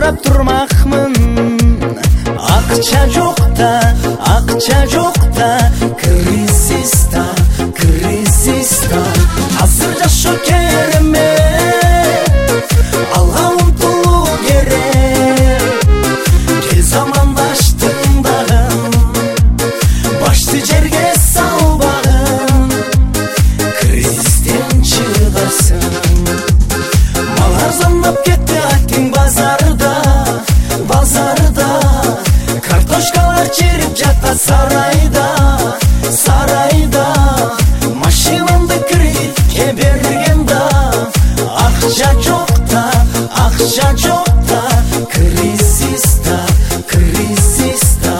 сұрап тұрмақмын. Ақша жоқта, ақша жоқта, кризиста, кризиста. Азыр жаш шокереме, алға ұмтылу керек. Кел замандаштың бағын, башты жерге салбағын, кризистен шығарсын. Мал арзандап кетті аттың базарда, базарда. Картошкалар черіп жатта сарайда, сарайда. Машинамды кредитке берген да, ақша жоқта, ақша жоқта, кризиста, кризиста.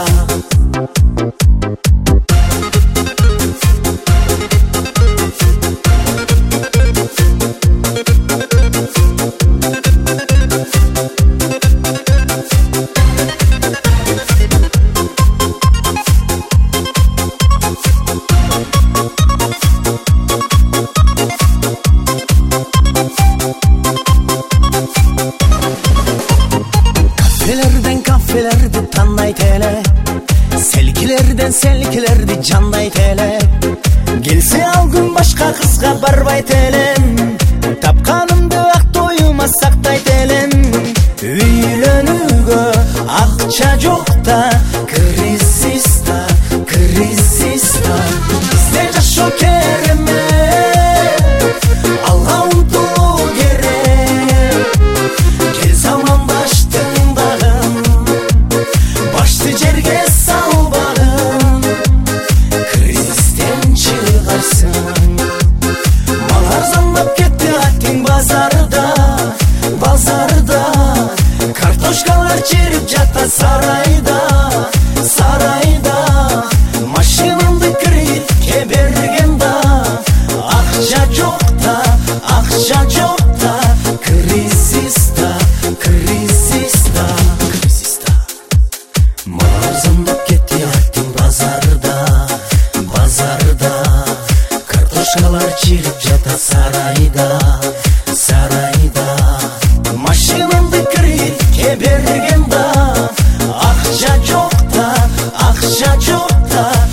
Kafelerdi tanday tele, selkilerden selkilerdi canday tele. Gelse algın başka kızga barbay telen, tapkanımdı vakt doyuma saktay telen. Үйленуге ақша жоқта, кризиста, кризиста. Бізде жас шокереме, алға ұмтылу керек. Кел замандаштың бағын, башты жерге салбағын, кризистен шығарсын. Мал арзандап кетті аттың базарда, базарда. Картошкалар черіп жатта сарайда, сарайда. Машинамды кредитке берген да, ақша жоқта, ақша жоқта, кризиста, кризиста, кризиста. Мал арзандап кетті аттың базарда, базарда. Картошкалар черіп жатта сарайда, сарайда. Машинамды кредитке берген да, ақша жоқта, ақша жоқта.